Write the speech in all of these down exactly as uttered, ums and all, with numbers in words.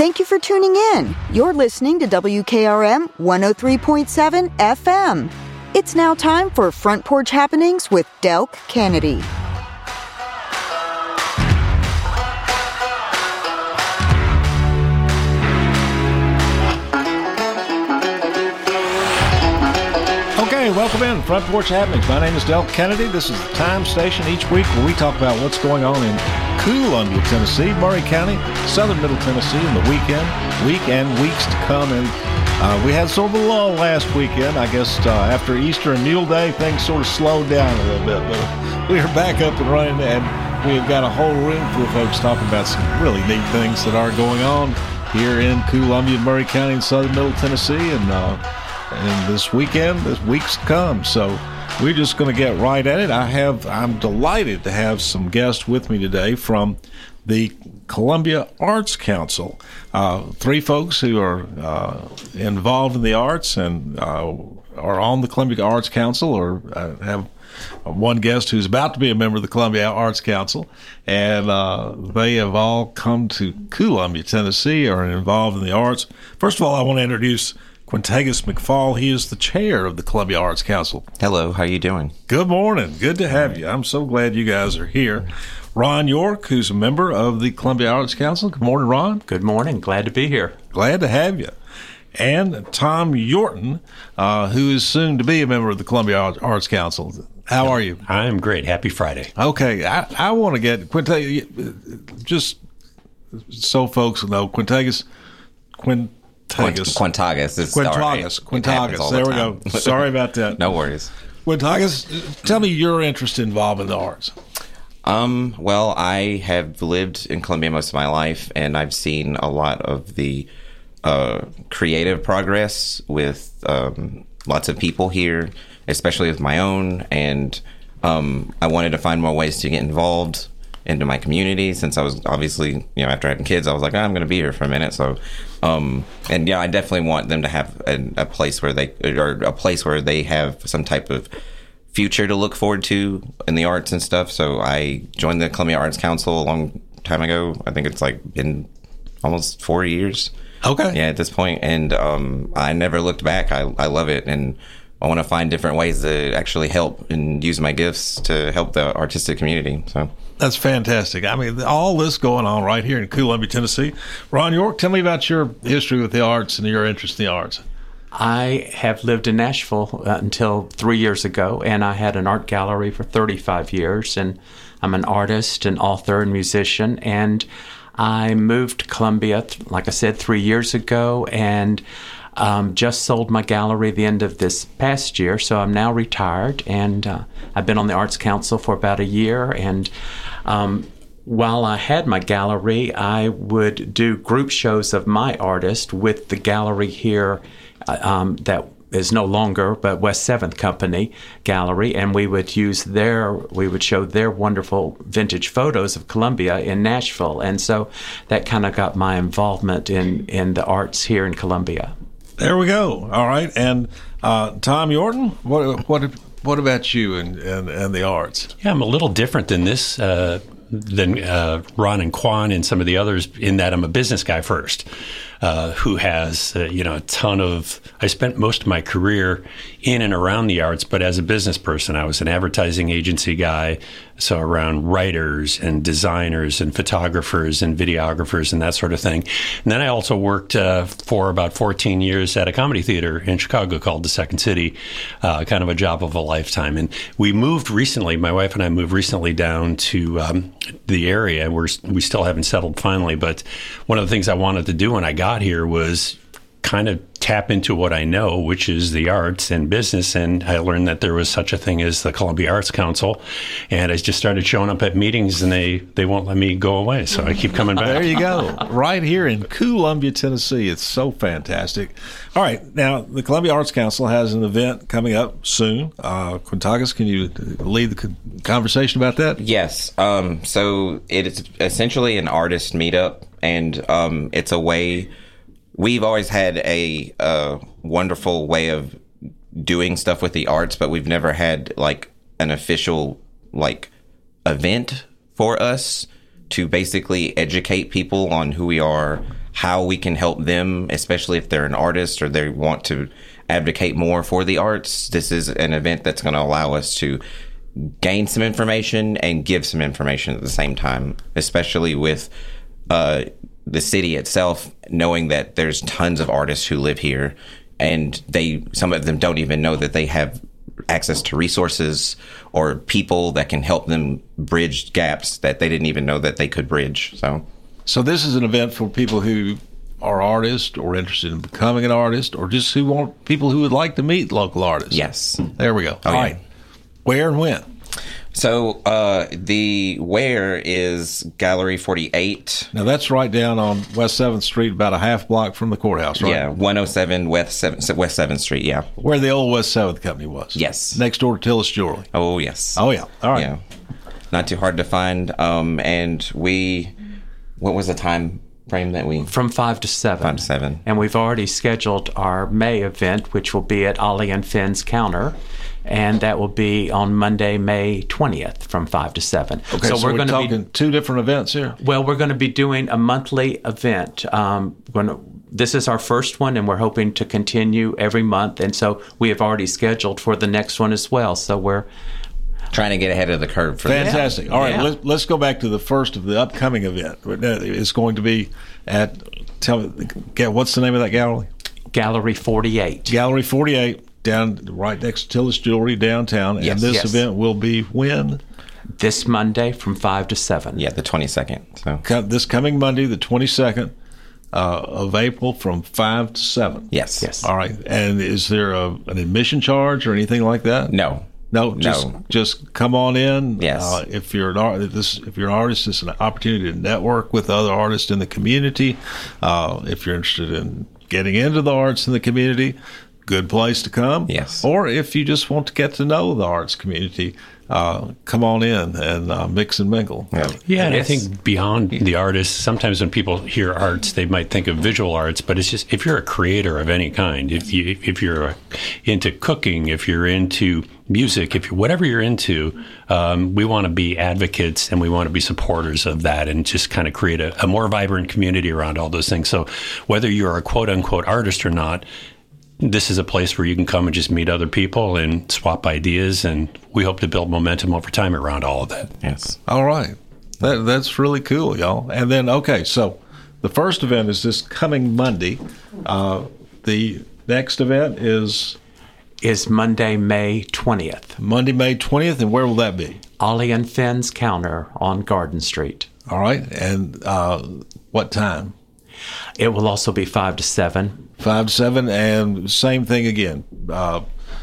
Thank you for tuning in. You're listening to W K R M one oh three point seven F M. It's now time for Front Porch Happenings with Delk Kennedy. Okay, welcome in Front Porch Happenings. My name is Delk Kennedy. This is the time station each week where we talk about what's going on in Columbia, Tennessee, Maury County, southern Middle Tennessee in the weekend, week and weeks to come. And uh, we had sort of a lull last weekend. I guess uh, after Easter and Mule Day, things sort of slowed down a little bit. But we are back up and running, and we've got a whole room full of folks talking about some really neat things that are going on here in Columbia, Maury County, in southern Middle Tennessee. And uh, And this weekend, this week's to come. So we're just going to get right at it. I have, I'm delighted to have some guests with me today from the Columbia Arts Council. Uh, three folks who are uh, involved in the arts and uh, are on the Columbia Arts Council, or uh, have one guest who's about to be a member of the Columbia Arts Council. And uh, they have all come to Columbia, Tennessee, are involved in the arts. First of all, I want to introduce Quintagus McFall. He is the chair of the Columbia Arts Council. Hello, how are you doing? Good morning. Good to have you. I'm so glad you guys are here. Ron York, who's a member of the Columbia Arts Council. Good morning, Ron. Good morning. Glad to be here. Glad to have you. And Tom Yorton, uh, who is soon to be a member of the Columbia Arts Council. How are you? I'm great. Happy Friday. Okay. I, I want to get Quintagus, just so folks know, Quintagus, Quint. Quintagus. Quintagus. It's Quintagus. Quintagus. There we go. Sorry about that. No worries. Quintagus, tell me your interest involved in the arts. Um, well, I have lived in Columbia most of my life, and I've seen a lot of the uh, creative progress with um, lots of people here, especially with my own. And um, I wanted to find more ways to get involved into my community, since I was obviously, you know, after having kids, I was like, oh, I'm going to be here for a minute. So, um, and yeah, I definitely want them to have a, a place where they, or a place where they have some type of future to look forward to in the arts and stuff. So I joined the Columbia Arts Council a long time ago. I think it's like been almost four years. Okay. Yeah, at this point. And um, I never looked back. I, I love it. And I want to find different ways to actually help and use my gifts to help the artistic community. So that's fantastic. I mean, all this going on right here in Columbia, Tennessee. Ron York, tell me about your history with the arts and your interest in the arts. I have lived in Nashville uh, until three years ago, and I had an art gallery for thirty-five years, and I'm an artist, an author, and musician, and I moved to Columbia, like I said, three years ago, and Um, just sold my gallery at the end of this past year, so I'm now retired, and uh, I've been on the Arts Council for about a year. And um, while I had my gallery, I would do group shows of my artist with the gallery here uh, um, that is no longer, but West seventh Company Gallery, and we would use their, we would show their wonderful vintage photos of Columbia in Nashville, and so that kind of got my involvement in, in the arts here in Columbia. There we go. All right. And uh, Tom Yorton, what what what about you and, and, and the arts? Yeah, I'm a little different than this, uh, than uh, Ron and Quan and some of the others, in that I'm a business guy first, uh, who has, uh, you know, a ton of, I spent most of my career in and around the arts, but as a business person, I was an advertising agency guy, so around writers and designers and photographers and videographers and that sort of thing. And then I also worked uh, for about fourteen years at a comedy theater in Chicago called the Second City, uh, kind of a job of a lifetime. And we moved recently, my wife and I moved recently down to um, the area. We're, we still haven't settled finally, but one of the things I wanted to do when I got here was kind of tap into what I know, which is the arts and business. And I learned that there was such a thing as the Columbia Arts Council. And I just started showing up at meetings, and they, they won't let me go away. So I keep coming back. There you go. Right here in Columbia, Tennessee. It's so fantastic. All right. Now, the Columbia Arts Council has an event coming up soon. Uh, Quintagus, can you lead the conversation about that? Yes. Um, so it is essentially an artist meetup, and um, it's a way... We've always had a, a wonderful way of doing stuff with the arts, but we've never had like an official like event for us to basically educate people on who we are, how we can help them, especially if they're an artist or they want to advocate more for the arts. This is an event that's going to allow us to gain some information and give some information at the same time, especially with uh, the city itself, knowing that there's tons of artists who live here, and they some of them don't even know that they have access to resources or people that can help them bridge gaps that they didn't even know that they could bridge. So, so this is an event for people who are artists or interested in becoming an artist, or just who want people who would like to meet local artists. yes. There we go. Oh, All yeah. right. Where and when? So uh, the where is Gallery forty-eight. Now, that's right down on West seventh Street, about a half block from the courthouse, right? Yeah, one oh seven West seventh, West seventh Street, yeah. Where the old West seventh Company was. Yes. Next door to Tillis Jewelry. Oh, yes. Oh, yeah. All right. Yeah. Not too hard to find. Um, and we, what was the time frame that we? From five to seven. Five to seven. And we've already scheduled our May event, which will be at Ollie and Finn's Counter. And that will be on Monday, May twentieth from five to seven. Okay, so, we're, we're gonna talking be, two different events here? Well, we're going to be doing a monthly event. Um, we're gonna, this is our first one, and we're hoping to continue every month. And so we have already scheduled for the next one as well. So we're trying to get ahead of the curve for Fantastic. that. All right, Yeah. let's, let's go back to the first of the upcoming event. It's going to be at, tell me, what's the name of that gallery? Gallery forty-eight. Gallery forty-eight, down right next to Tillis Jewelry downtown. And Yes. this Yes. event will be when? This Monday from five to seven. Yeah, the twenty-second. So Co- This coming Monday, the twenty-second uh, of April, from five to seven. yes. Yes. All right. And is there a, an admission charge or anything like that? No. No, just No. just come on in. Yes. Uh, if you're an art, this if you're an artist, it's an opportunity to network with other artists in the community. Uh, if you're interested in getting into the arts in the community, good place to come. Yes. Or if you just want to get to know the arts community, uh, come on in and uh, mix and mingle. Yeah. Yeah, and Yes. I think beyond the artist, sometimes when people hear arts, they might think of visual arts, but it's just if you're a creator of any kind, if you if you're into cooking, if you're into music, if you whatever you're into, um, we want to be advocates and we want to be supporters of that, and just kind of create a, a more vibrant community around all those things. So whether you're a quote unquote artist or not, this is a place where you can come and just meet other people and swap ideas, and we hope to build momentum over time around all of that. Yes. All right. That, that's really cool, y'all. And then, okay, so the first event is this coming Monday. Uh, the next event is Is Monday, May twentieth. Monday, May twentieth, and where will that be? Ollie and Finn's Counter on Garden Street. All right. And uh, what time? It will also be five to seven. Five to seven, and same thing again. Uh,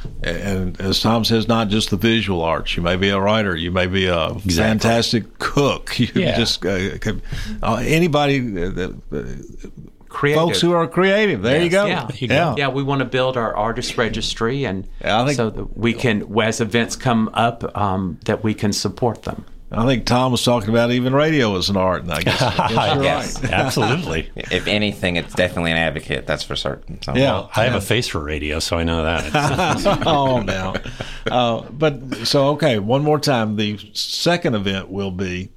and as Tom says, not just the visual arts. You may be a writer. You may be a fantastic cook. You Yeah. just uh, could- uh, anybody, uh, uh, Creative. folks who are creative. There you Yes. go. Yeah. you go. Yeah, we want to build our artist registry, and Yeah, I think- so that we can, as events come up, um, that we can support them. I think Tom was talking about even radio as an art, and I guess, I guess you're Yes. right. Absolutely. If anything, it's definitely an advocate. That's for certain. So. Yeah. I have a face for radio, so I know that. Oh, no. Uh, but so, okay, one more time. The second event will be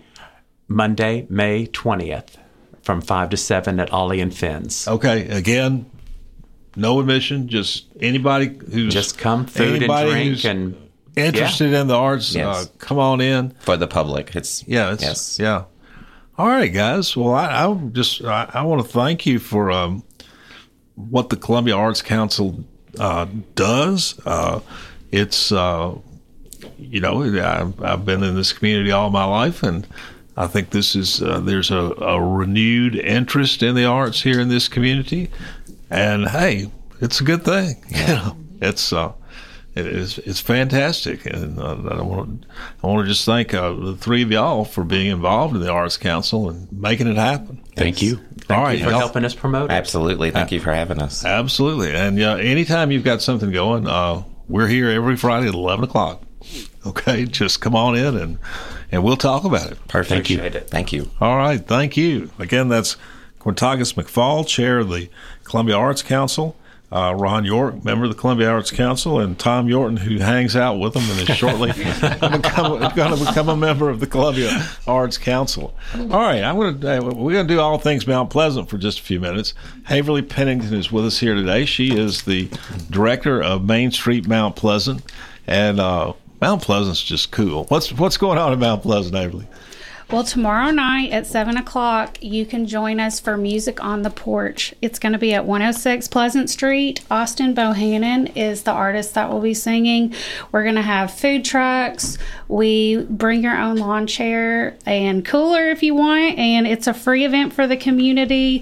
Monday, May twentieth from five to seven at Ollie and Finn's. okay. Again, no admission. Just anybody who's Just come, food and anybody drink, who's and interested in the arts. Yes. Uh, come on in. For the public, it's Yeah. It's, yes. Yeah. All right, guys. Well, I, I just I, I want to thank you for um, what the Columbia Arts Council uh, does. Uh, it's uh, you know I, I've been in this community all my life, and I think this is uh, there's a, a renewed interest in the arts here in this community, and hey, it's a good thing. You know, it's. Uh, It is, it's fantastic, and uh, I want I want to just thank uh, the three of y'all for being involved in the Arts Council and making it happen. Thank you. All right, for y'all. helping us promote it. Absolutely. Thank you for having us. Absolutely, and uh, anytime you've got something going, uh, we're here every Friday at eleven o'clock. Okay, just come on in and and we'll talk about it. Perfect. Thank you. Appreciate it. Thank you. All right, thank you again. That's Quintagus McFall, chair of the Columbia Arts Council. Uh, Ron York, member of the Columbia Arts Council, and Tom Yorton, who hangs out with them and is shortly going to become a member of the Columbia Arts Council. All right, I'm going to we're going to do all things Mount Pleasant for just a few minutes. Haverly Pennington is with us here today. She is the director of Main Street Mount Pleasant, and uh, Mount Pleasant's just cool. What's what's going on in Mount Pleasant, Haverly? Well, tomorrow night at seven o'clock, you can join us for Music on the Porch. It's going to be at one oh six Pleasant Street. Austin Bohannon is the artist that will be singing. We're going to have food trucks. We bring your own lawn chair and cooler if you want, and it's a free event for the community.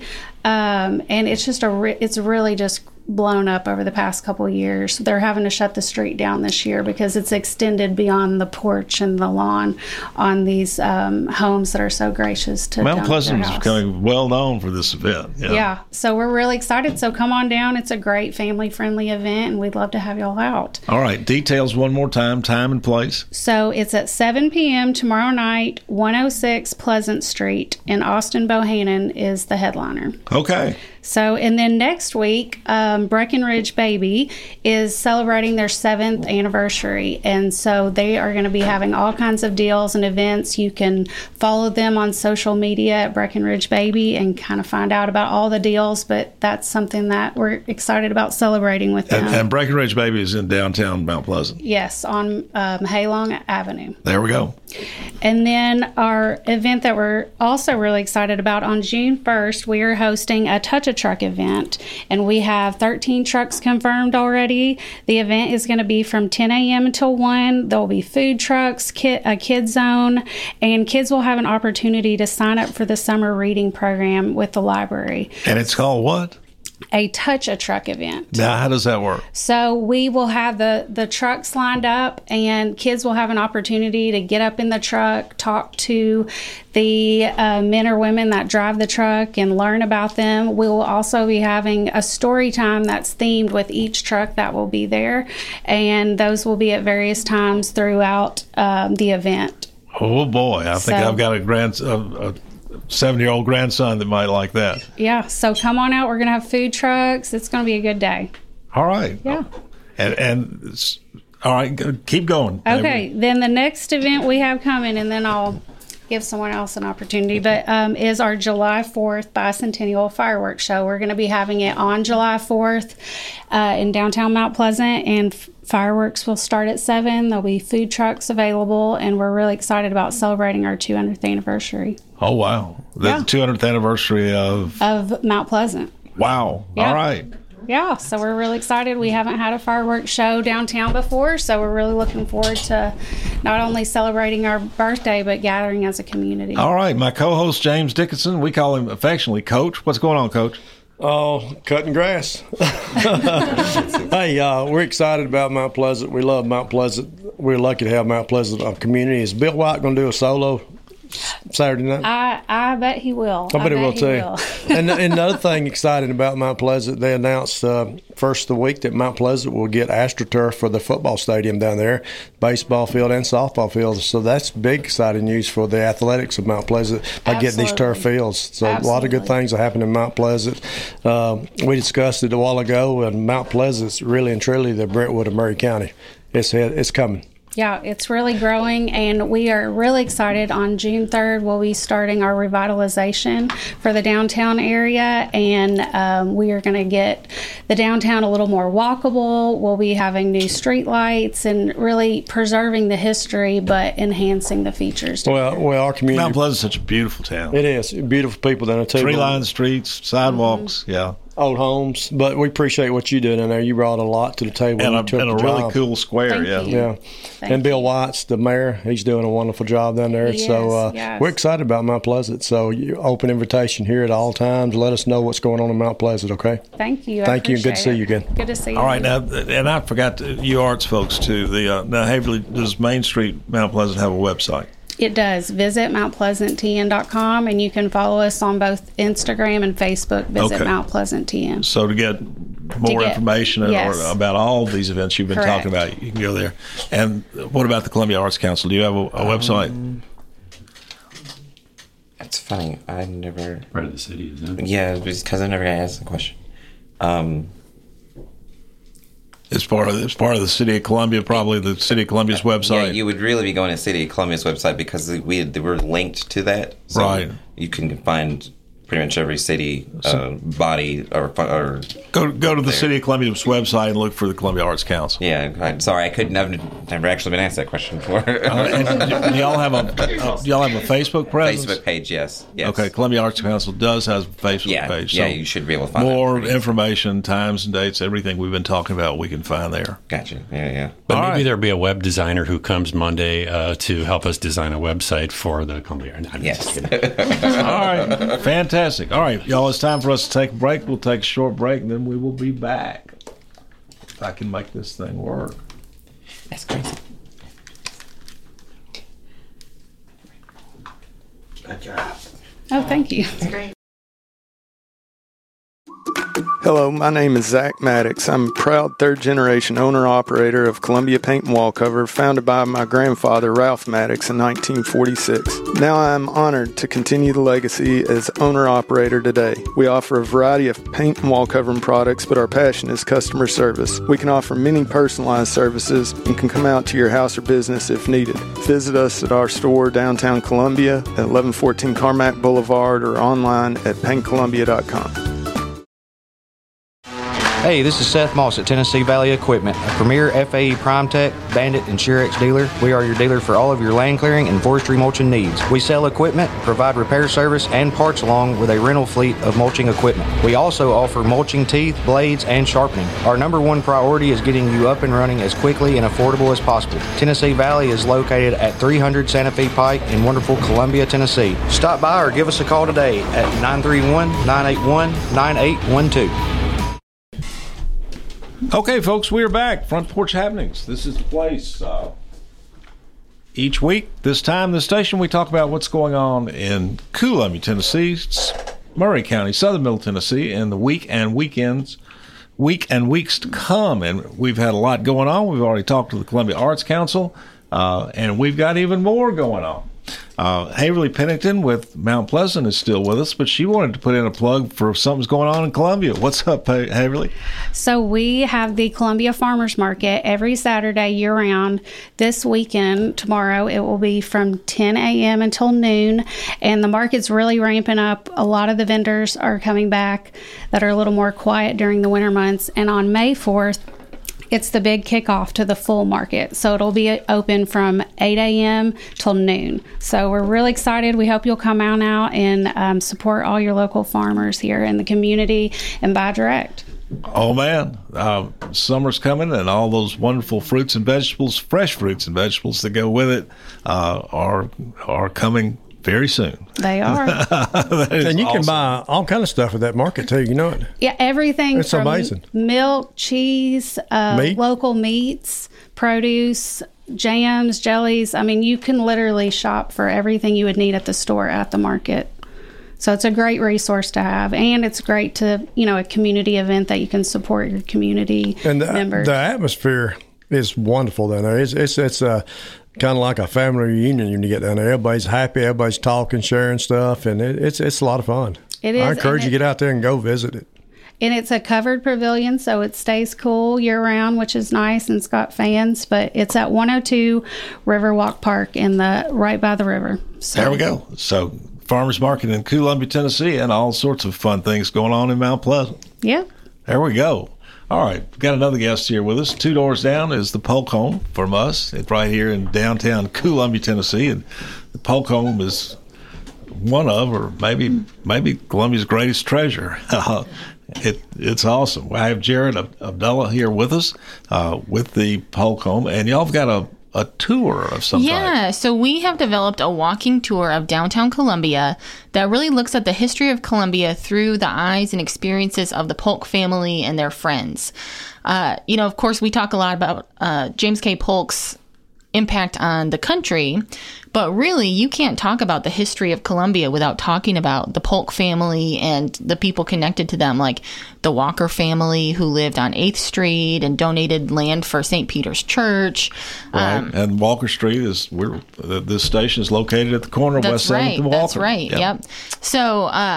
Um, and it's just a, re- it's really just blown up over the past couple of years. They're having to shut the street down this year because it's extended beyond the porch and the lawn on these um, homes that are so gracious to Mount Pleasant is house. becoming well known for this event. Yeah. yeah, so we're really excited. So come on down. It's a great family-friendly event, and we'd love to have y'all out. All right, details one more time, time and place. So it's at seven p.m. tomorrow night, one oh six Pleasant Street, and Austin Bohannon is the headliner. Okay. So, and then next week, um, Breckenridge Baby is celebrating their seventh anniversary. And so they are going to be having all kinds of deals and events. You can follow them on social media at Breckenridge Baby and kind of find out about all the deals. But that's something that we're excited about celebrating with them. And, and Breckenridge Baby is in downtown Mount Pleasant. Yes, on um, Haylong Avenue. There we go. And then our event that we're also really excited about, on June first, we are hosting a Touch a Truck event, and we have thirteen trucks confirmed already. The event is going to be from ten a.m. until one. There will be food trucks, kid, a kid zone, and kids will have an opportunity to sign up for the summer reading program with the library. And it's called what? A Touch a Truck event. Now, how does that work? So we will have the, the trucks lined up, and kids will have an opportunity to get up in the truck, talk to the uh, men or women that drive the truck and learn about them. We will also be having a story time that's themed with each truck that will be there, and those will be at various times throughout um, the event. Oh, boy. I think So- I've got a grand, a, a seven-year-old grandson that might like that. Yeah, so come on out. We're going to have food trucks. It's going to be a good day. All right. Yeah. And, and it's, all right, go- keep going. Okay, then the next event we have coming, and then I'll give someone else an opportunity, but um, is our July fourth Bicentennial Fireworks Show. We're going to be having it on July fourth uh, in downtown Mount Pleasant, and f- fireworks will start at seven. There'll be food trucks available, and we're really excited about celebrating our two hundredth anniversary Oh, wow. The Yeah. two hundredth anniversary of, of Mount Pleasant. wow. Yeah. All right. Yeah, so we're really excited. We haven't had a fireworks show downtown before, so we're really looking forward to not only celebrating our birthday, but gathering as a community. All right. My co-host, James Dickinson, we call him affectionately Coach. What's going on, Coach? Oh, cutting grass. Hey, uh, we're excited about Mount Pleasant. We love Mount Pleasant. We're lucky to have Mount Pleasant a community. Is Bill White going to do a solo Saturday night? I, I bet he will. I bet he will too. and, and another thing exciting about Mount Pleasant, they announced uh, first of the week that Mount Pleasant will get AstroTurf for the football stadium down there, baseball field and softball fields. So that's big exciting news for the athletics of Mount Pleasant by getting these turf Absolutely. fields. So Absolutely. a lot of good things are happening in Mount Pleasant. Uh, we discussed it a while ago, and Mount Pleasant's really and truly the Brentwood of Murray County. It's it's coming. Yeah, it's really growing, and we are really excited. On June third, we'll be starting our revitalization for the downtown area, and um, we are going to get the downtown a little more walkable. We'll be having new street lights and really preserving the history, but enhancing the features. Well, well, our community. Mount Pleasant's such a beautiful town. It is beautiful people down there too. Tree-lined streets, sidewalks, yeah. Old homes, but we appreciate what you did in there. You brought a lot to the table. And You a, took and a the really job. cool square, Thank yeah. you. Yeah, Thank and Bill you. Watts, the mayor, he's doing a wonderful job down there. He so is, uh, yes. we're excited about Mount Pleasant. So you open invitation here at all times. Let us know what's going on in Mount Pleasant. Okay. Thank you. I Thank you, and good to appreciate see it. you again. Good to see you. All right, now, and I forgot to, you arts folks too. The uh, now, Haverly, does Main Street Mount Pleasant have a website? It does. Visit mount pleasant t n dot com, and you can follow us on both Instagram and Facebook. Visit Okay. Mount Pleasant T N. So to get more get- information and- yes. or about all these events you've been Correct. talking about, you can go there. And what about the Columbia Arts Council? Do you have a, a website? Um, It's funny. I never. Part of the city, isn't it? Yeah, because I never got asked the question. Um, It's part of it's part of the City of Columbia, probably the City of Columbia's website. Yeah, you would really be going to City of Columbia's website because we we're linked to that. So right. You can find pretty much every city uh, body or, or go go to the there. City of Columbia's website and look for the Columbia Arts Council. Yeah, I'm sorry, I couldn't. I've never actually been asked that question before. uh, and do y'all have a uh, do y'all have a Facebook presence? Facebook page, yes. yes. Okay, Columbia Arts Council does have a Facebook yeah, page. So yeah, you should be able to find more that information, times and dates, everything we've been talking about, we can find there. Gotcha. Yeah, yeah. But All maybe right. there'll be a web designer who comes Monday uh, to help us design a website for the Columbia. I'm Yes. just kidding. All right, fantastic. All right, y'all, it's time for us to take a break. We'll take a short break, and then we will be back. If I can make this thing work. That's crazy. Good job. Oh, thank you. Hello, my name is Zach Maddox. I'm a proud third-generation owner-operator of Columbia Paint and Wallcover, founded by my grandfather, Ralph Maddox, in nineteen forty-six. Now I am honored to continue the legacy as owner-operator today. We offer a variety of paint and wallcovering products, but our passion is customer service. We can offer many personalized services and can come out to your house or business if needed. Visit us at our store downtown Columbia at eleven fourteen Carmack Boulevard or online at paint columbia dot com. Hey, this is Seth Moss at Tennessee Valley Equipment, a premier F A E PrimeTech, Bandit, and Surex dealer. We are your dealer for all of your land clearing and forestry mulching needs. We sell equipment, provide repair service, and parts along with a rental fleet of mulching equipment. We also offer mulching teeth, blades, and sharpening. Our number one priority is getting you up and running as quickly and affordable as possible. Tennessee Valley is located at three hundred Santa Fe Pike in wonderful Columbia, Tennessee. Stop by or give us a call today at nine three one, nine eight one, nine eight one two. Okay, folks, we are back. Front Porch Happenings. This is the place. Uh, each week, this time, the station, we talk about what's going on in Columbia, Tennessee, Murray County, Southern Middle Tennessee, and the week and weekends, week and weeks to come. And we've had a lot going on. We've already talked to the Columbia Arts Council, uh, and we've got even more going on. Uh, Haverly Pennington with Mount Pleasant is still with us, but she wanted to put in a plug for something's going on in Columbia. What's up, Haverly? So we have the Columbia Farmers Market every Saturday year-round. This weekend, tomorrow, it will be from ten a.m. until noon, and the market's really ramping up. A lot of the vendors are coming back that are a little more quiet during the winter months, and on May fourth, it's the big kickoff to the full market. So it'll be open from eight a.m. till noon. So we're really excited. We hope you'll come on out and um, support all your local farmers here in the community and buy direct. Oh, man. Uh, summer's coming, and all those wonderful fruits and vegetables, fresh fruits and vegetables that go with it, uh, are are coming very soon. They are. And you awesome. can buy all kind of stuff at that market, too. You know it? Yeah, everything It's from amazing. milk, cheese, uh, Meat. local meats, produce, jams, jellies. I mean, you can literally shop for everything you would need at the store at the market. So it's a great resource to have, and it's great to, you know, a community event that you can support your community And the, members. the atmosphere is wonderful down there. It's it's, it's uh, kind of like a family reunion when you get down there. Everybody's happy, everybody's talking, sharing stuff, and it, it's it's a lot of fun. It is, I encourage and you to it- get out there and go visit it. And it's a covered pavilion, so it stays cool year-round, which is nice, and it's got fans. But it's at one oh two Riverwalk Park in the right by the river. So, There we go. So, farmers market in Columbia, Tennessee, and all sorts of fun things going on in Mount Pleasant. Yeah. There we go. All right, we've got another guest here with us. Two doors down is the Polk Home from us. It's right here in downtown Columbia, Tennessee, and the Polk Home is one of, or maybe maybe Columbia's greatest treasure. It, it's awesome. I have Jared Abdullah here with us uh, with the Polk Home, and y'all have got a, a tour of some Yeah, type. so we have developed a walking tour of downtown Columbia that really looks at the history of Columbia through the eyes and experiences of the Polk family and their friends. Uh, you know, of course, we talk a lot about uh, James K. Polk's impact on the country, but really you can't talk about the history of Columbia without talking about the Polk family and the people connected to them, like the Walker family who lived on eighth Street and donated land for Saint Peter's Church. Right, Um, and Walker Street is where uh, this station is located at the corner of That's West seventh right. and Walker. That's right. Yeah. Yep. So, um,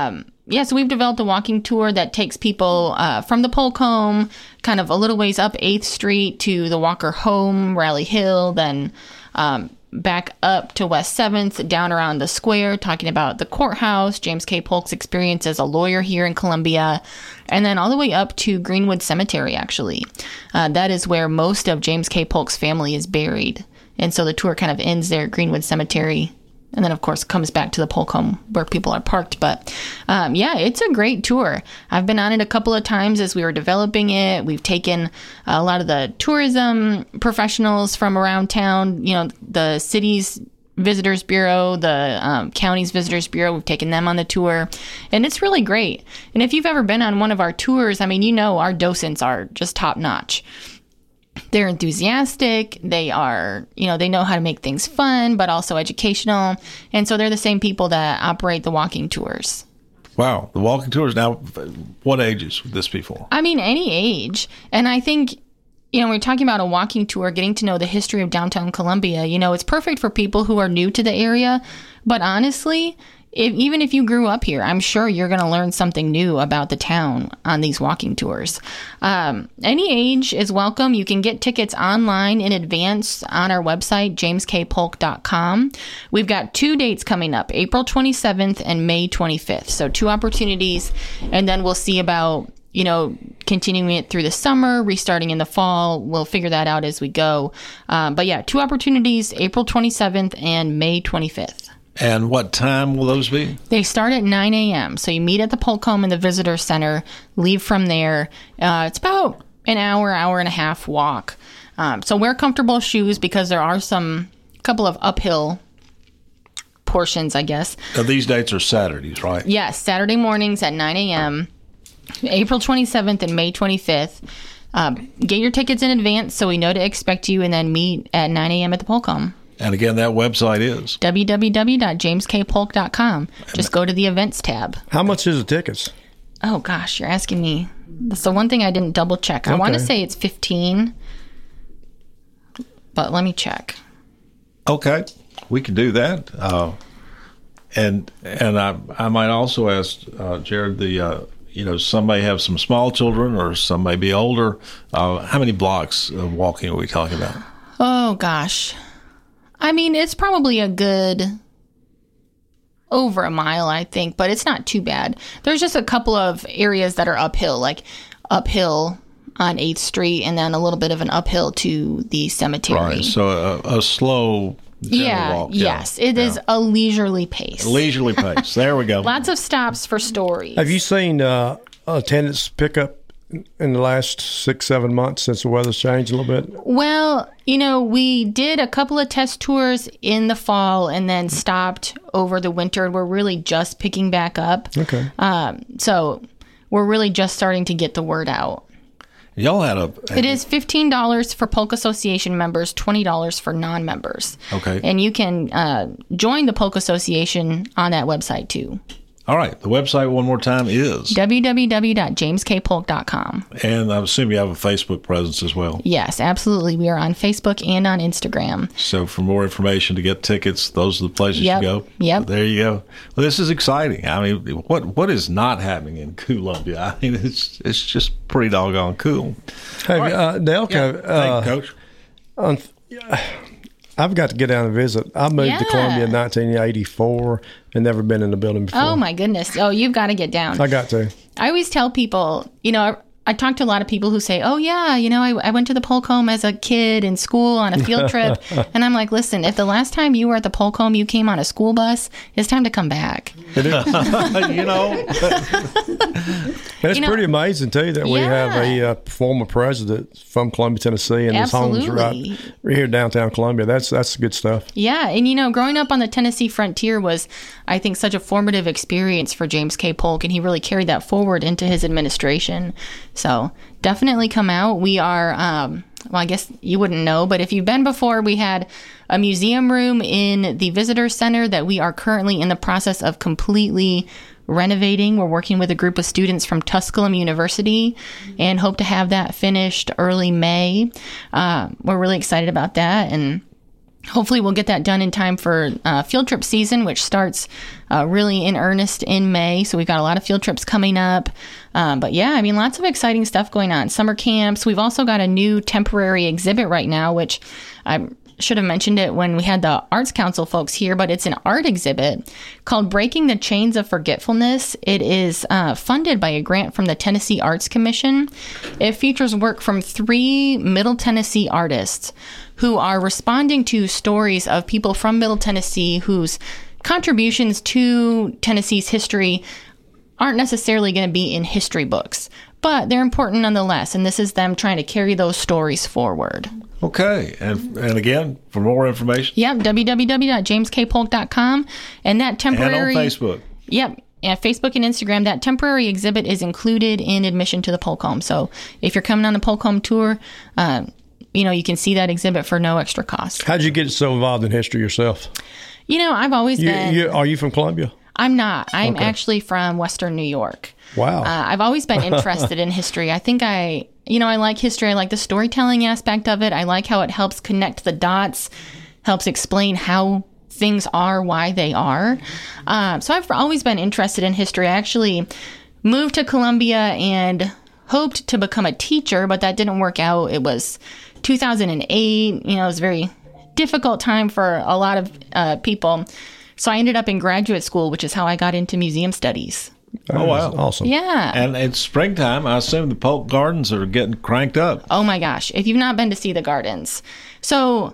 yeah, so we've developed a walking tour that takes people uh, from the Polk home, kind of a little ways up eighth Street to the Walker home, Rally Hill, then um, back up to West seventh, down around the square, talking about the courthouse, James K. Polk's experience as a lawyer here in Columbia, and then all the way up to Greenwood Cemetery, actually. Uh, that is where most of James K. Polk's family is buried. And so the tour kind of ends there at Greenwood Cemetery. And then, of course, comes back to the Polk home where people are parked. But, um, yeah, it's a great tour. I've been on it a couple of times as we were developing it. We've taken a lot of the tourism professionals from around town, you know, the city's Visitors Bureau, the um, county's Visitors Bureau. We've taken them on the tour. And it's really great. And if you've ever been on one of our tours, I mean, you know our docents are just top notch. They're enthusiastic. They are, you know, they know how to make things fun, but also educational. And so they're the same people that operate the walking tours. Wow. The walking tours. Now, what ages would this be for? I mean, any age. And I think, you know, we're talking about a walking tour, getting to know the history of downtown Columbia. You know, it's perfect for people who are new to the area. But honestly, If, even if you grew up here, I'm sure you're going to learn something new about the town on these walking tours. Um, any age is welcome. You can get tickets online in advance on our website, james k polk dot com. We've got two dates coming up, April twenty-seventh and May twenty-fifth. So two opportunities, and then we'll see about, you know, continuing it through the summer, restarting in the fall. We'll figure that out as we go. Um, but yeah, two opportunities, April twenty-seventh and May twenty-fifth. And what time will those be? They start at nine a.m. So you meet at the Polk home in the Visitor Center, leave from there. Uh, it's about an hour, hour and a half walk. Um, so wear comfortable shoes because there are some couple of uphill portions, I guess. Now, these dates are Saturdays, right? Yes, Saturday mornings at nine a.m., April twenty-seventh and May twenty-fifth. Um, get your tickets in advance so we know to expect you, and then meet at nine a.m. at the Polk home. And again, that website is w w w dot james k polk dot com. Just go to the events tab. How much is the tickets? Oh, gosh, you're asking me. That's the one thing I didn't double check. I okay. want to say it's fifteen, but let me check. Okay, we can do that. Uh, and and I I might also ask uh, Jared, the uh, you know, some may have some small children or some may be older. Uh, how many blocks of walking are we talking about? Oh, gosh. I mean, it's probably a good over a mile, I think, but it's not too bad. There's just a couple of areas that are uphill, like uphill on eighth Street and then a little bit of an uphill to the cemetery. Right, so a, a slow yeah, walk. Yes, yeah. it is yeah. a leisurely pace. A leisurely pace. There we go. Lots of stops for stories. Have you seen uh, attendance pick up in the last six, seven months since the weather's changed a little bit? Well, you know, we did a couple of test tours in the fall and then stopped over the winter. We're really just picking back up. Okay. Um, so we're really just starting to get the word out. Y'all had a... It is fifteen dollars for Polk Association members, twenty dollars for non-members. Okay. And you can uh, join the Polk Association on that website, too. All right. The website one more time is w w w dot james k polk dot com. And I assume you have a Facebook presence as well. Yes, absolutely. We are on Facebook and on Instagram. So for more information to get tickets, those are the places yep. you go. Yep. There you go. Well, this is exciting. I mean, what what is not happening in Columbia? I mean, it's it's just pretty doggone cool. Hey, right. uh, Dale, yeah. uh, Thank you, Coach. Um, I've got to get down and visit. I moved yeah. to Columbia in nineteen eighty-four and never been in the building before. Oh, my goodness. Oh, you've got to get down. I got to. I always tell people, you know, I, I talk to a lot of people who say, oh, yeah, you know, I, I went to the Polk home as a kid in school on a field trip. And I'm like, listen, if the last time you were at the Polk home, you came on a school bus, it's time to come back. It is. you know. It's you know, pretty amazing, too, that we yeah. have a uh, former president from Columbia, Tennessee, and Absolutely. his home's right, right here downtown Columbia. That's that's good stuff. Yeah, and, you know, growing up on the Tennessee frontier was, I think, such a formative experience for James K. Polk, and he really carried that forward into his administration. So definitely come out. We are, um, well, I guess you wouldn't know, but if you've been before, we had a museum room in the Visitor Center that we are currently in the process of completely renovating. We're working with a group of students from Tusculum University and hope to have that finished early May. Uh, we're really excited about that. And hopefully we'll get that done in time for uh, field trip season, which starts uh, really in earnest in May. So we've got a lot of field trips coming up. Um, but yeah, I mean, lots of exciting stuff going on. Summer camps. We've also got a new temporary exhibit right now, which I should have mentioned it when we had the Arts Council folks here, but it's an art exhibit called Breaking the Chains of Forgetfulness. It is uh, funded by a grant from the Tennessee Arts Commission. It features work from three Middle Tennessee artists who are responding to stories of people from Middle Tennessee whose contributions to Tennessee's history aren't necessarily going to be in history books, but they're important nonetheless. And this is them trying to carry those stories forward. Okay. And and again, for more information. Yep. w w w dot james k polk dot com. And that temporary. And on Facebook. Yep. Yeah, Facebook and Instagram. That temporary exhibit is included in admission to the Polk Home. So if you're coming on the Polk Home tour, uh, you know, you can see that exhibit for no extra cost. How'd you get so involved in history yourself? You know, I've always you, been. You, are you from Columbia? I'm not. I'm okay. actually from Western New York. Wow. Uh, I've always been interested in history. I think I, you know, I like history. I like the storytelling aspect of it. I like how it helps connect the dots, helps explain how things are, why they are. Um, so I've always been interested in history. I actually moved to Columbia and hoped to become a teacher, but that didn't work out. It was two thousand eight. You know, it was a very difficult time for a lot of uh, people. So I ended up in graduate school, which is how I got into museum studies. Oh, wow. Awesome. Yeah. And it's springtime. I assume the Polk Gardens are getting cranked up. Oh, my gosh. If you've not been to see the gardens. So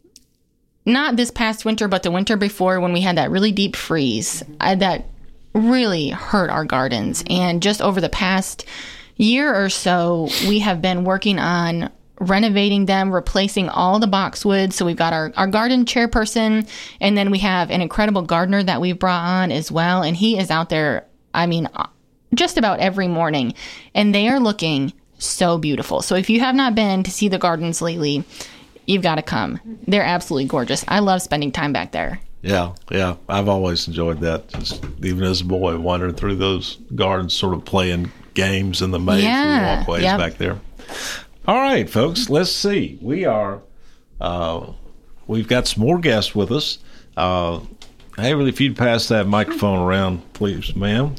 not this past winter, but the winter before when we had that really deep freeze, I, that really hurt our gardens. And just over the past year or so, we have been working on renovating them, replacing all the boxwood. So we've got our, our garden chairperson, and then we have an incredible gardener that we've brought on as well. And he is out there, I mean, just about every morning. And they are looking so beautiful. So if you have not been to see the gardens lately, you've got to come. They're absolutely gorgeous. I love spending time back there. Yeah, yeah. I've always enjoyed that. Just even as a boy, wandering through those gardens, sort of playing games in the maze Yeah, and walkways yep. back there. All right, folks, let's see. We are, uh, we've got some more guests with us. Uh, Haverly, if you'd pass that microphone around, please, ma'am.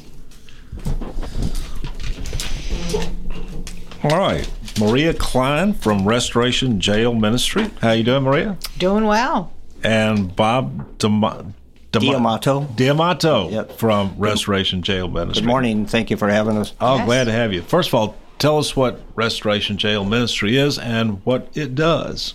All right, Maria Klein from Restoration Jail Ministry. How you doing, Maria? Doing well. And Bob Dama- Dama- Diamato. Diamato Yep. from Restoration Jail Ministry. Good morning. Thank you for having us. Oh, Yes. glad to have you. First of all, tell us what Restoration Jail Ministry is and what it does.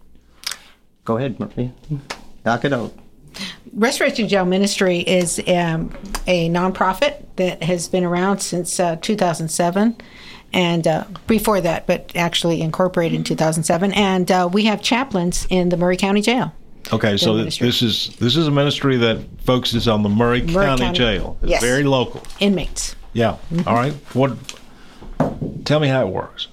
Go ahead, Maria. Knock it out. Restoration Jail Ministry is um, a nonprofit that has been around since uh, two thousand seven, and uh, before that, but actually incorporated in two thousand seven. And uh, we have chaplains in the Murray County Jail. Okay, so th- this is this is a ministry that focuses on the Murray, Murray County, County. Jail. It's Yes. very local. Inmates. Yeah. Mm-hmm. All right. What? Tell me how it works.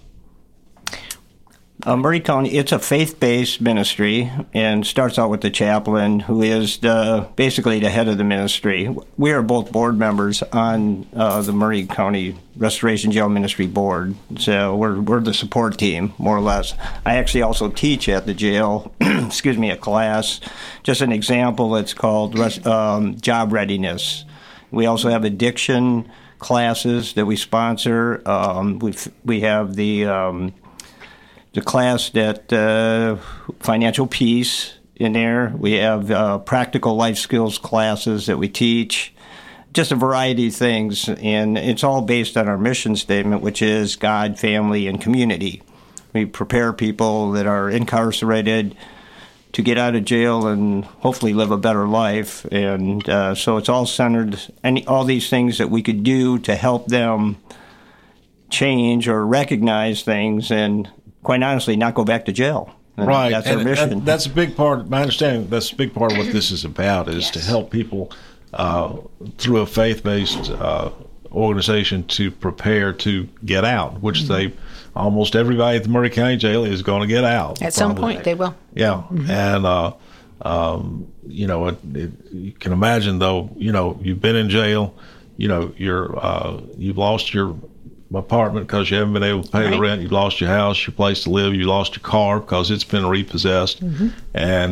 Uh, Murray County, it's a faith-based ministry and starts out with the chaplain, who is the, basically the head of the ministry. We are both board members on uh, the Murray County Restoration Jail Ministry Board, so we're we're the support team, more or less. I actually also teach at the jail, excuse me, a class. Just an example, it's called res- um, Job Readiness. We also have addiction classes that we sponsor. Um, we we have the um, the class that uh, financial peace in there. We have uh, practical life skills classes that we teach. Just a variety of things, and it's all based on our mission statement, which is God, family, and community. We prepare people that are incarcerated to get out of jail and hopefully live a better life. And uh, so it's all centered, any all these things that we could do to help them change or recognize things and, quite honestly, not go back to jail. And right. That's and our mission. That, that's a big part. My understanding, that's a big part of what this is about, is Yes. to help people uh, through a faith-based uh, organization to prepare to get out, which mm-hmm. they almost everybody at the Murray County Jail is going to get out. At some probably. point, they will. Yeah, mm-hmm. and uh, um, you know, it, it, you can imagine though. You know, you've been in jail. You know, you're uh, you've lost your apartment because you haven't been able to pay right. the rent. You've lost your house, your place to live. You lost your car because it's been repossessed, mm-hmm. and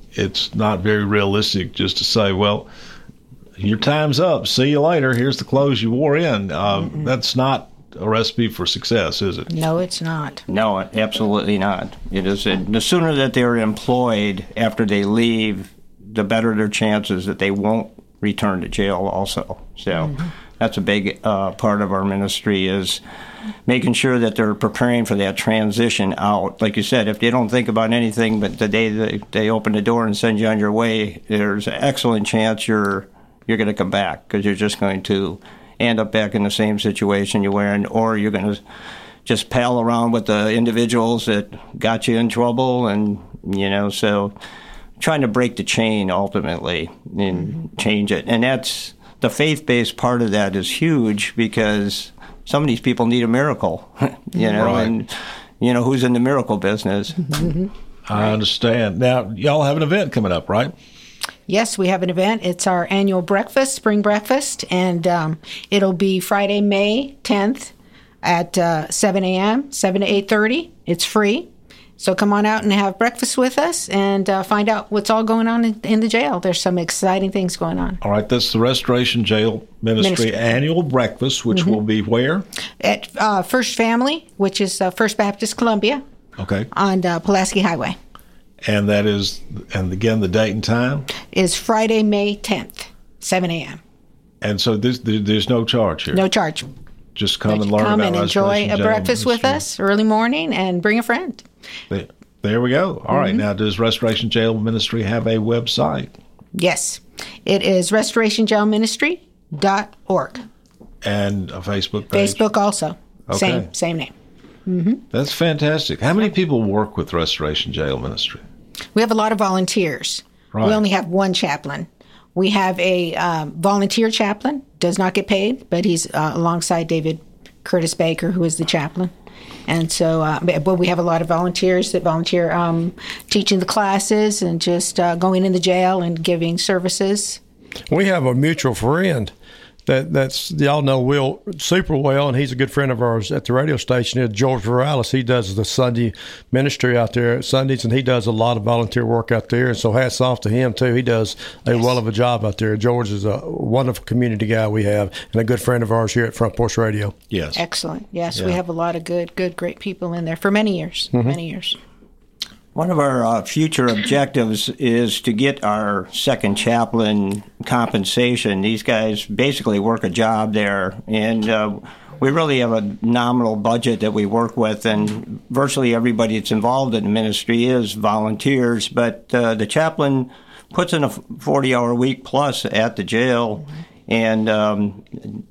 it's not very realistic just to say, well, your time's up. See you later. Here's the clothes you wore in. Uh, mm-hmm. That's not a recipe for success, is it? No, it's not. No, absolutely not. It is. The sooner that they're employed after they leave, the better their chances that they won't return to jail also. So mm-hmm. that's a big uh, part of our ministry, is making sure that they're preparing for that transition out. Like you said, if they don't think about anything but the day they, they open the door and send you on your way, there's an excellent chance you're you're going to come back, because you're just going to end up back in the same situation you were in, or you're going to just pal around with the individuals that got you in trouble. And, you know, so trying to break the chain ultimately and mm-hmm. change it. And that's the faith-based part of that is huge, because some of these people need a miracle, you know, right. and, you know, who's in the miracle business? Mm-hmm. I understand. Now, y'all have an event coming up, right? Yes, we have an event. It's our annual breakfast, spring breakfast, and um, it'll be Friday, May tenth at uh, seven a.m., seven to eight thirty. It's free. So come on out and have breakfast with us and uh, find out what's all going on in, in the jail. There's some exciting things going on. All right, that's the Restoration Jail Ministry, Ministry. annual breakfast, which mm-hmm. will be where? At uh, First Family, which is uh, First Baptist Columbia. Okay. On uh, Pulaski Highway. And that is, and again, the date and time? Is Friday, May tenth, seven a.m. And so this, there's no charge here? No charge. Just come and learn come about and enjoy a breakfast with us early morning and bring a friend. There, there we go. All mm-hmm. right. Now, does Restoration Jail Ministry have a website? Yes. It is restoration jail ministry dot org. And a Facebook page? Facebook also. Okay. Same, same name. Mm-hmm. That's fantastic. How many people work with Restoration Jail Ministry? We have a lot of volunteers. Right. We only have one chaplain. We have a um, volunteer chaplain, does not get paid, but he's uh, alongside David Curtis Baker, who is the chaplain. And so, uh, but we have a lot of volunteers that volunteer um, teaching the classes and just uh, going in the jail and giving services. We have a mutual friend that that's y'all know Will super well, and he's a good friend of ours at the radio station. Is George Morales. He does the Sunday ministry out there Sundays, and he does a lot of volunteer work out there. And so hats off to him too. He does a yes. well of a job out there. George is a wonderful community guy we have, and a good friend of ours here at Front Porch Radio. Yes, excellent. Yes, yeah. we have a lot of good, good, great people in there for many years. Mm-hmm. Many years. One of our uh, future objectives is to get our second chaplain compensation. These guys basically work a job there, and uh, we really have a nominal budget that we work with, and virtually everybody that's involved in the ministry is volunteers, but uh, the chaplain puts in a forty-hour week plus at the jail, and um,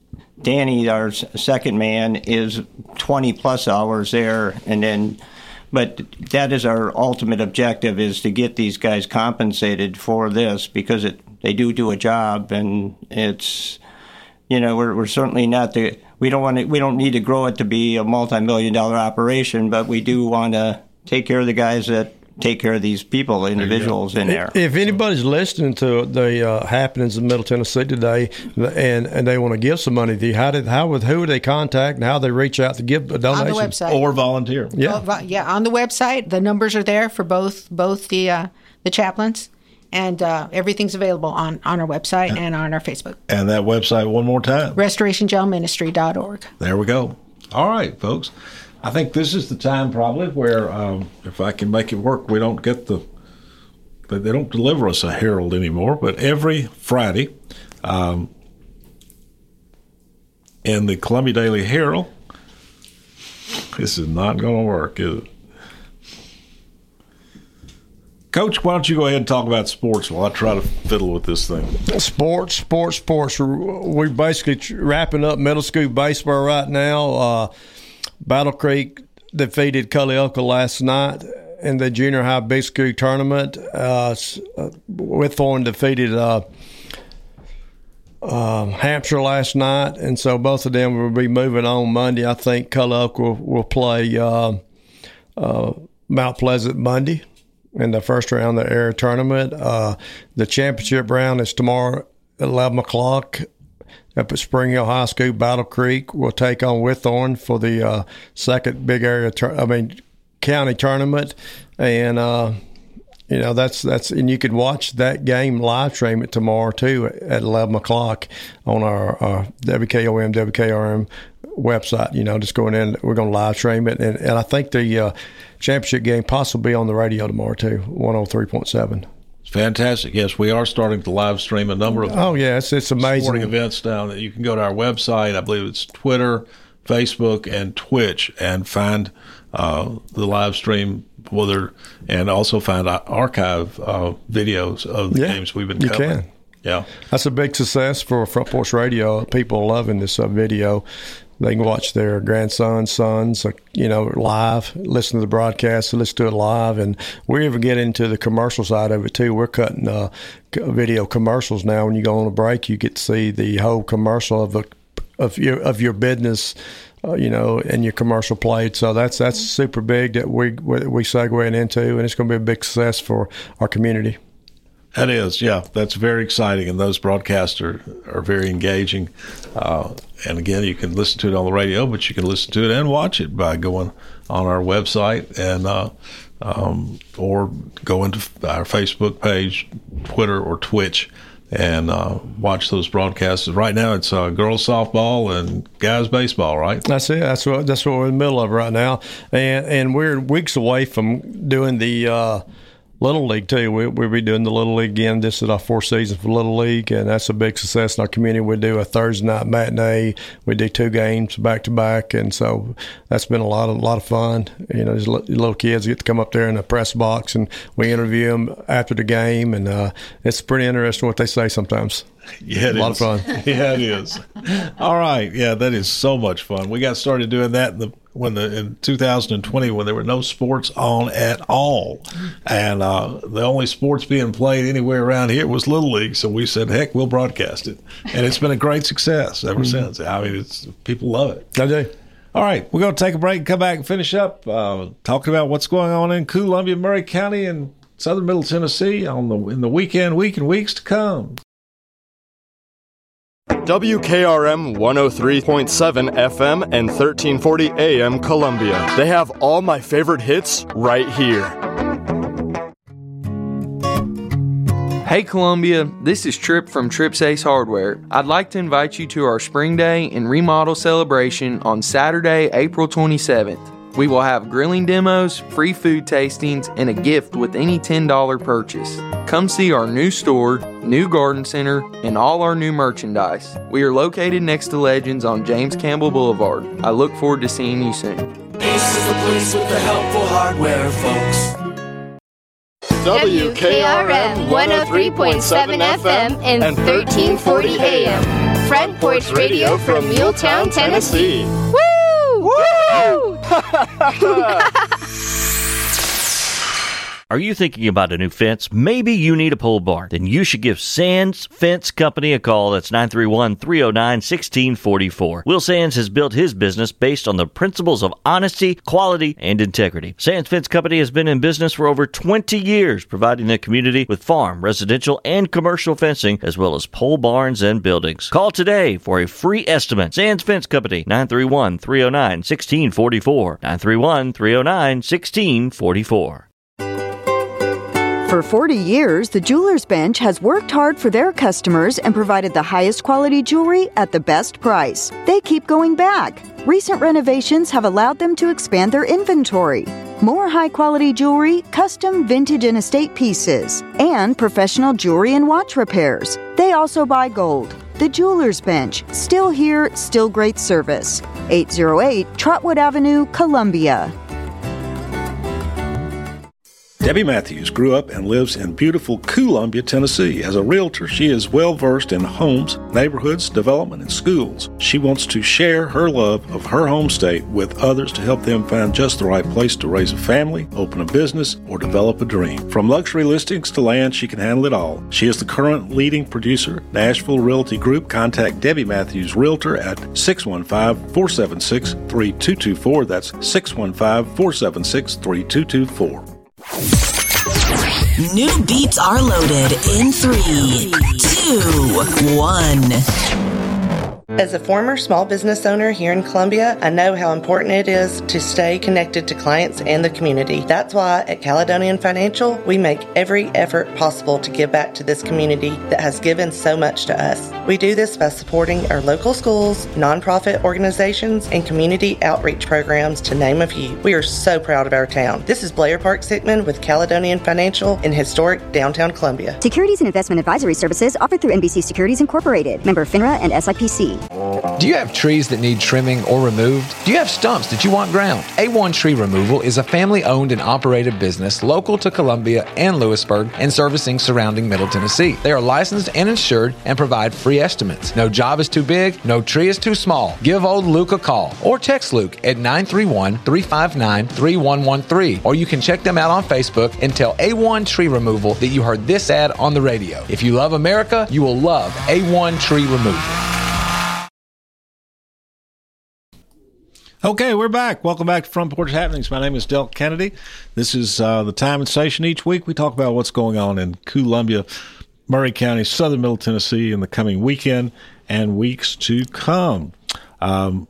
Danny, our second man, is twenty-plus hours there, and then... But that is our ultimate objective, is to get these guys compensated for this, because it they do do a job, and it's, you know, we're we're certainly not the we don't want to we don't need to grow it to be a multi-million dollar operation, but we do want to take care of the guys that take care of these people, individuals in there. If anybody's listening to the uh, happenings in Middle Tennessee today, and and they want to give some money to you, how did how with who would they contact, and how they reach out to give a donation? On the website. Or volunteer? Yeah, oh, yeah, on the website, the numbers are there for both both the uh, the chaplains, and uh, everything's available on, on our website and on our Facebook. And that website one more time: restoration jail ministry dot org. There we go. All right, folks. I think this is the time probably where, um, if I can make it work, we don't get the, they don't deliver us a Herald anymore, but every Friday um, in the Columbia Daily Herald, this is not going to work, is it? Coach, why don't you go ahead and talk about sports while I try to fiddle with this thing? Sports, sports, sports. We're basically wrapping up middle school baseball right now. Uh, Battle Creek defeated Culleoka last night in the junior high big school tournament. Uh, Withthorn defeated uh, uh, Hampshire last night, and so both of them will be moving on Monday. I think Culleoka will, will play uh, uh, Mount Pleasant Monday in the first round of the area tournament. Uh, the championship round is tomorrow at eleven o'clock. Up at Spring Hill High School. Battle Creek will take on Withthorn for the uh, second big area, tur- I mean, county tournament. And uh, You know, that's that's and you can watch that game live stream it tomorrow too at eleven o'clock on our uh, W K O M W K R M website. You know, just going in, we're going to live stream it, and, and I think the uh, championship game possibly on the radio tomorrow too, one oh three point seven. Fantastic. Yes, we are starting to live stream a number of oh yeah, it's, it's amazing sporting events down. You can go to our website. I believe it's Twitter, Facebook, and Twitch, and find uh, the live stream. Whether and also find archive uh, videos of the yeah, games we've been you covering. Can. Yeah, that's a big success for Front Porch Radio. People loving this uh, video. They can watch their grandsons, sons, uh, you know, live, listen to the broadcast, listen to it live, and we even get into the commercial side of it too. We're cutting uh, video commercials now. When you go on a break, you get to see the whole commercial of a, of your of your business. Uh, you know, and your commercial played. So that's that's super big that we we, we segueing into, and it's going to be a big success for our community. That is, yeah, that's very exciting, and those broadcasts are, are very engaging. Uh, and again, you can listen to it on the radio, but you can listen to it and watch it by going on our website and uh, um, or go into our Facebook page, Twitter, or Twitch, and uh, watch those broadcasts. Right now, it's uh, girls softball and guys baseball, right? That's it. That's what that's what we're in the middle of right now, and and we're weeks away from doing the uh, Little League too. We, we'll be doing the Little League again. This is our fourth season for Little League, and that's a big success in our community. We do a Thursday night matinee. We do two games back to back, and so that's been a lot of a lot of fun. You know, these little kids get to come up there in the press box, and we interview them after the game, and uh, it's pretty interesting what they say sometimes. Yeah, it a lot is. of fun. Yeah, it is. All right, yeah, that is so much fun. We got started doing that in the when the in two thousand twenty when there were no sports on at all, and uh, the only sports being played anywhere around here was Little League. So we said, heck, we'll broadcast it, and it's been a great success ever mm-hmm. since. I mean, it's people love it. I do. All right, we're going to take a break and come back and finish up uh, talking about what's going on in Columbia, Maury County, and Southern Middle Tennessee on the in the weekend, week, and weeks to come. W K R M one oh three point seven F M and thirteen forty A M Columbia. They have all my favorite hits right here. Hey Columbia, this is Trip from Trips Ace Hardware. I'd like to invite you to our Spring Day and Remodel celebration on Saturday, April twenty-seventh. We will have grilling demos, free food tastings, and a gift with any ten dollars purchase. Come see our new store, new garden center, and all our new merchandise. We are located next to Legends on James Campbell Boulevard. I look forward to seeing you soon. Ace is the place with the helpful hardware, folks. W K R M one oh three point seven F M and thirteen forty A M. Front Porch Radio from Muletown, Tennessee. Woo! Woo! Are you thinking about a new fence? Maybe you need a pole barn. Then you should give Sands Fence Company a call. That's nine three one, three oh nine, one six four four. Will Sands has built his business based on the principles of honesty, quality, and integrity. Sands Fence Company has been in business for over twenty years, providing the community with farm, residential, and commercial fencing, as well as pole barns and buildings. Call today for a free estimate. Sands Fence Company, nine three one, three oh nine, one six four four. nine three one, three oh nine, one six four four. For forty years, the Jewelers Bench has worked hard for their customers and provided the highest quality jewelry at the best price. They keep going back. Recent renovations have allowed them to expand their inventory. More high-quality jewelry, custom vintage and estate pieces, and professional jewelry and watch repairs. They also buy gold. The Jewelers Bench, still here, still great service. eight oh eight Trotwood Avenue, Columbia. Debbie Matthews grew up and lives in beautiful Columbia, Tennessee. As a realtor, she is well-versed in homes, neighborhoods, development, and schools. She wants to share her love of her home state with others to help them find just the right place to raise a family, open a business, or develop a dream. From luxury listings to land, she can handle it all. She is the current leading producer, Nashville Realty Group. Contact Debbie Matthews Realtor at six one five, four seven six, three two two four. That's six one five, four seven six, three two two four. New beats are loaded in three, two, one. As a former small business owner here in Columbia, I know how important it is to stay connected to clients and the community. That's why at Caledonian Financial, we make every effort possible to give back to this community that has given so much to us. We do this by supporting our local schools, nonprofit organizations, and community outreach programs, to name a few. We are so proud of our town. This is Blair Parks Hickman with Caledonian Financial in historic downtown Columbia. Securities and investment advisory services offered through N B C Securities Incorporated, member FINRA and S I P C. Do you have trees that need trimming or removed? Do you have stumps that you want ground? A one Tree Removal is a family-owned and operated business local to Columbia and Lewisburg and servicing surrounding Middle Tennessee. They are licensed and insured and provide free estimates. No job is too big, no tree is too small. Give old Luke a call or text Luke at nine three one, three five nine, three one one three, or you can check them out on Facebook and tell A one Tree Removal that you heard this ad on the radio. If you love America, you will love A one Tree Removal. Okay, we're back. Welcome back to Front Porch Happenings. My name is Del Kennedy. This is uh, the time and station each week. We talk about what's going on in Columbia, Maury County, southern Middle Tennessee in the coming weekend and weeks to come. Um,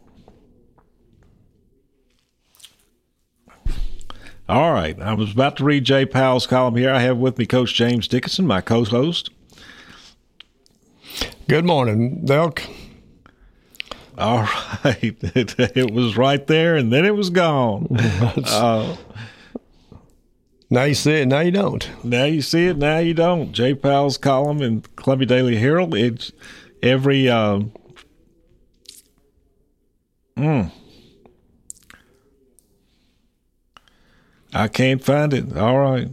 all right. I was about to read Jay Powell's column here. I have with me Coach James Dickinson, my co-host. Good morning, Del. All right. It, it was right there, and then it was gone. Uh, now you see it, now you don't. Now you see it, now you don't. Jay Powell's column in Columbia Daily Herald. It's every uh, mm, I can't find it. All right.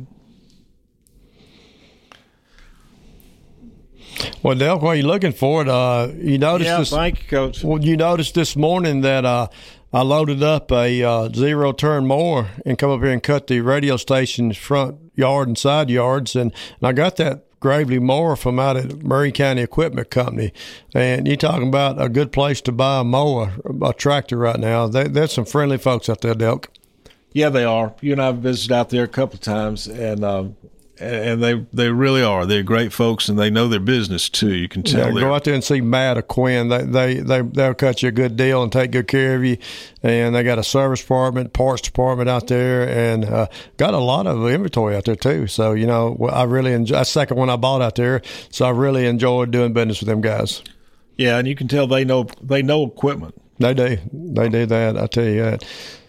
Well, Del, while you're looking for it, uh, you noticed yeah, this. Thank you, Coach. Well, you noticed this morning that uh, I loaded up a uh, zero-turn mower and come up here and cut the radio station's front yard and side yards, and, and I got that Gravely mower from out at Maury County Equipment Company. And you're talking about a good place to buy a mower, a tractor right now. They, there's some friendly folks out there, Delk. Yeah, they are. You and I have visited out there a couple of times, and um, and they they really are. They're great folks, and they know their business too. You can tell. Yeah, go out there and see Matt or Quinn. They they they they'll cut you a good deal and take good care of you. And they got a service department, parts department out there, and uh, got a lot of inventory out there too. So you know, I really enjoy. That's the second one I bought out there, so I really enjoyed doing business with them guys. Yeah, and you can tell they know they know equipment. They do. They do that. I tell you that.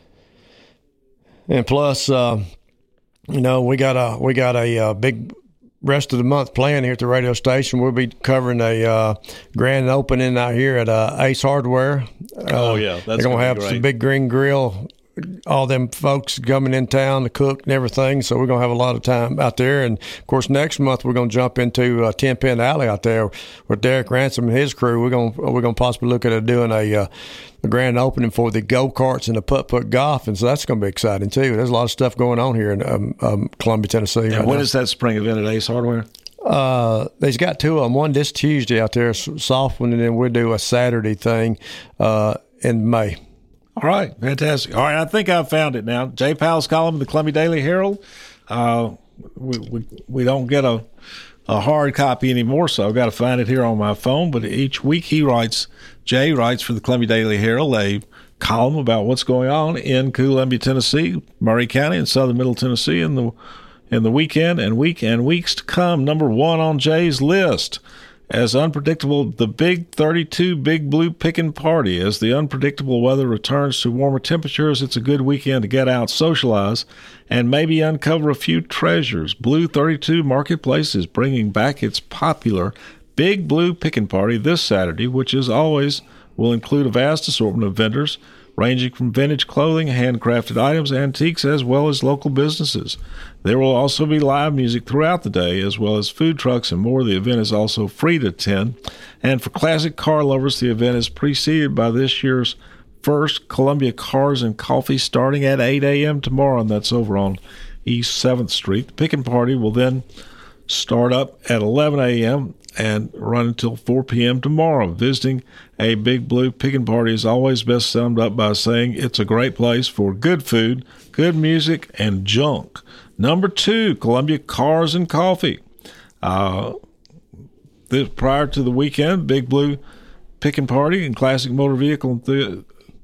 And plus, uh, you know, we got a we got a uh, big rest of the month plan here at the radio station. We'll be covering a uh, grand opening out here at uh, Ace Hardware. Oh uh, yeah, that's they're gonna, gonna have some big green grill. All them folks coming in town to cook and everything, so we're going to have a lot of time out there. And, of course, next month we're going to jump into uh, Ten Pin Alley out there with Derek Ransom and his crew. We're going we're going to possibly look at doing a, uh, a grand opening for the go-karts and the putt-putt golf, and so that's going to be exciting, too. There's a lot of stuff going on here in um, um, Columbia, Tennessee. And right when now. is that spring event at Ace Hardware? Uh, they've got two of them. One this Tuesday out there, soft one, and then we'll do a Saturday thing uh, in May. All right, fantastic. All right, I think I've found it now. Jay Powell's column in the Columbia Daily Herald. Uh, we, we we don't get a a hard copy anymore, so I've got to find it here on my phone. But each week he writes, Jay writes for the Columbia Daily Herald a column about what's going on in Columbia, Tennessee, Maury County, and southern Middle Tennessee in the in the weekend and week and weeks to come. Number one on Jay's list. As unpredictable, the Big thirty-two Big Blue Pickin' Party. As the unpredictable weather returns to warmer temperatures, it's a good weekend to get out, socialize, and maybe uncover a few treasures. Blue thirty-two Marketplace is bringing back its popular Big Blue Pickin' Party this Saturday, which, as always, will include a vast assortment of vendors, ranging from vintage clothing, handcrafted items, antiques, as well as local businesses. There will also be live music throughout the day, as well as food trucks and more. The event is also free to attend. And for classic car lovers, the event is preceded by this year's first Columbia Cars and Coffee starting at eight a.m. tomorrow, and that's over on East seventh Street. The Pickin' Party will then start up at eleven a.m. and run until four p.m. tomorrow. Visiting a Big Blue Pickin' Party is always best summed up by saying it's a great place for good food, good music, and junk. Number two, Columbia Cars and Coffee. Uh, this, prior to the weekend, Big Blue Pickin' Party and Classic Motor Vehicle enthusiasts.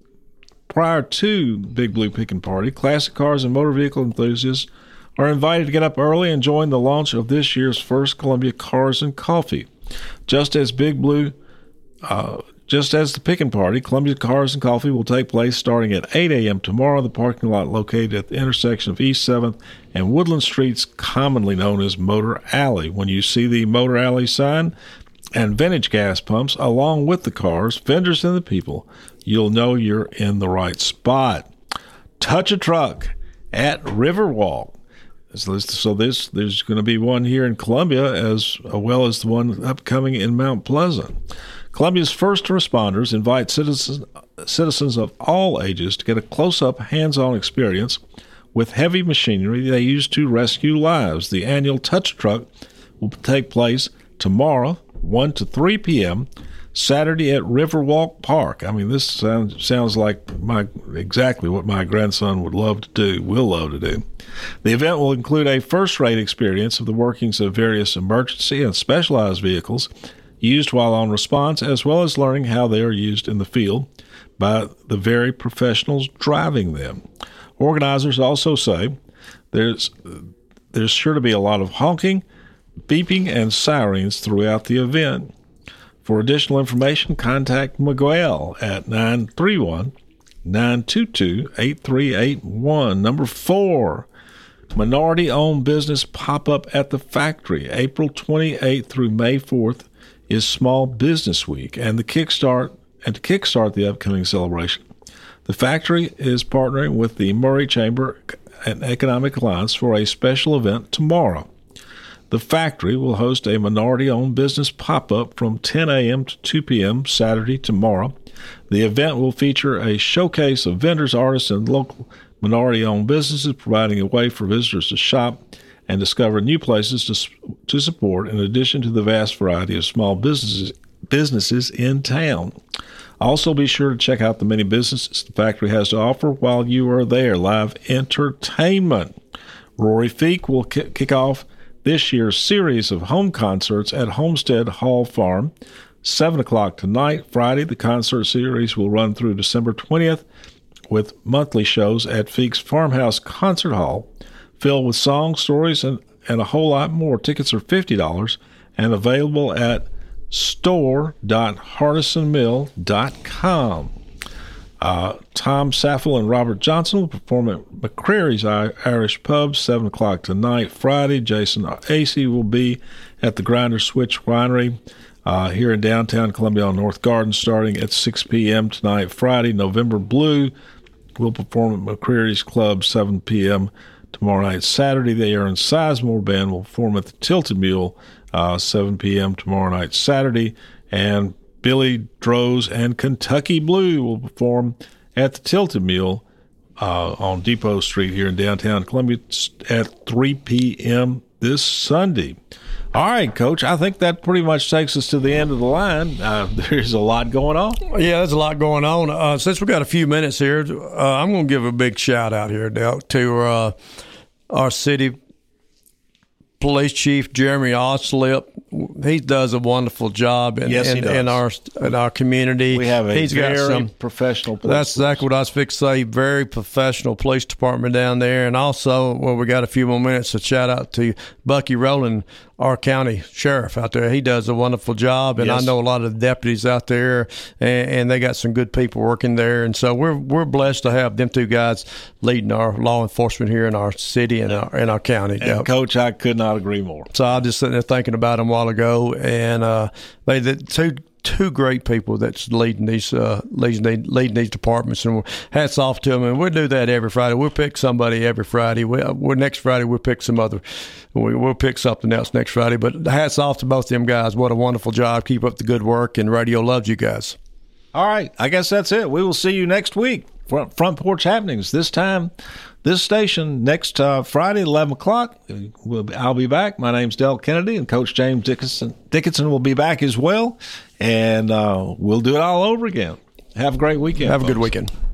Prior to Big Blue Pickin' Party, classic cars and motor vehicle enthusiasts are invited to get up early and join the launch of this year's first Columbia Cars and Coffee. Just as Big Blue, uh, just as the Pickin' Party, Columbia Cars and Coffee will take place starting at eight a.m. tomorrow. The parking lot located at the intersection of East seventh and Woodland Streets, commonly known as Motor Alley. When you see the Motor Alley sign and vintage gas pumps, along with the cars, vendors, and the people, you'll know you're in the right spot. Touch a Truck at Riverwalk. So this there's going to be one here in Columbia as well as the one upcoming in Mount Pleasant. Columbia's first responders invite citizens citizens of all ages to get a close-up, hands-on experience with heavy machinery they use to rescue lives. The annual Touch Truck will take place tomorrow, one to three p.m., Saturday at Riverwalk Park. I mean, this sounds sounds like my exactly what my grandson would love to do, will love to do. The event will include a first-rate experience of the workings of various emergency and specialized vehicles used while on response, as well as learning how they are used in the field by the very professionals driving them. Organizers also say there's there's sure to be a lot of honking, beeping, and sirens throughout the event. For additional information, contact Miguel at nine three one, nine two two, eight three eight one. Number four, minority-owned business pop-up at the factory. April twenty-eighth through May fourth is Small Business Week, and the kickstart and to kickstart the upcoming celebration, the factory is partnering with the Murray Chamber and Economic Alliance for a special event tomorrow. The factory will host a minority-owned business pop-up from ten a.m. to two p.m. Saturday tomorrow. The event will feature a showcase of vendors, artists, and local minority-owned businesses, providing a way for visitors to shop and discover new places to, to support, in addition to the vast variety of small businesses businesses in town. Also, be sure to check out the many businesses the factory has to offer while you are there. Live entertainment. Rory Feek will ki- kick off this year's series of home concerts at Homestead Hall Farm, seven o'clock tonight. Friday, the concert series will run through December twentieth with monthly shows at Feek's Farmhouse Concert Hall, filled with songs, stories, and, and a whole lot more. Tickets are fifty dollars and available at store dot hardison mill dot com. Uh, Tom Saffel and Robert Johnson will perform at McCreary's Irish Pub, seven o'clock tonight. Friday, Jason Acey will be at the Grinder Switch Winery uh, here in downtown Columbia on North Garden, starting at six p.m. tonight. Friday, November Blue will perform at McCreary's Club, seven p.m. tomorrow night. Saturday, the Aaron Sizemore Band will perform at the Tilted Mule, uh, seven p.m. tomorrow night. Saturday, and Billy Droz and Kentucky Blue will perform at the Tilted Mule uh, on Depot Street here in downtown Columbia at three p.m. this Sunday. All right, Coach, I think that pretty much takes us to the end of the line. Uh, there's a lot going on. Yeah, there's a lot going on. Uh, since we've got a few minutes here, uh, I'm going to give a big shout out here, Del, to uh, our city police chief, Jeremy Oslip. He does a wonderful job in, yes, in, in our in our community. We have a He's very got some, professional police. That's exactly what I was fixing to say. Very professional police department down there. And also, well, we got a few more minutes to shout out to Bucky Rowland, our county sheriff out there. He does a wonderful job, and yes. I know a lot of the deputies out there, and, and they got some good people working there. And so we're we're blessed to have them two guys leading our law enforcement here in our city and our in our county. And yep. Coach, I could not agree more. So I was just sitting there thinking about them a while ago, and uh, they the two. Two great people that's leading these uh, leading, leading these departments, and hats off to them. And we'll do that every Friday. We'll pick somebody every Friday. We, we're next Friday we'll pick some other. We, we'll pick something else next Friday. But hats off to both of them guys. What a wonderful job. Keep up the good work, and radio loves you guys. All right, I guess that's it. We will see you next week. Front, front Porch Happenings. This time, this station next uh, Friday, eleven o'clock. We'll be, I'll be back. My name's Del Kennedy, and Coach James Dickinson Dickinson will be back as well. And uh, we'll do it all over again. Have a great weekend. Have folks. a good weekend.